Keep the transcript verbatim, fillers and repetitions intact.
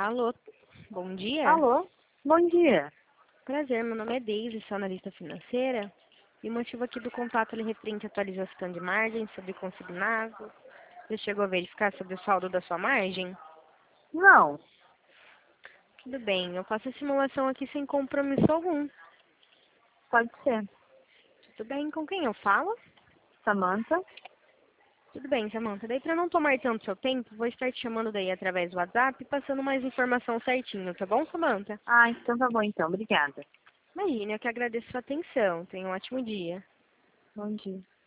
Alô, bom dia. Alô, bom dia. Prazer, meu nome é Deise, sou analista financeira. E o motivo aqui do contato é referente à atualização de margem sobre consignado. Você chegou a verificar sobre o saldo da sua margem? Não, Tudo bem, eu faço a simulação aqui sem compromisso algum. pode ser. Tudo bem, com quem eu falo? Samantha? Tudo bem, Samantha. Daí, para não tomar tanto seu tempo, vou estar te chamando daí através do WhatsApp, passando mais informação certinho, tá bom, Samantha? Ah, então tá bom então, obrigada. Imagine, eu que agradeço a sua atenção. Tenha um ótimo dia. Bom dia.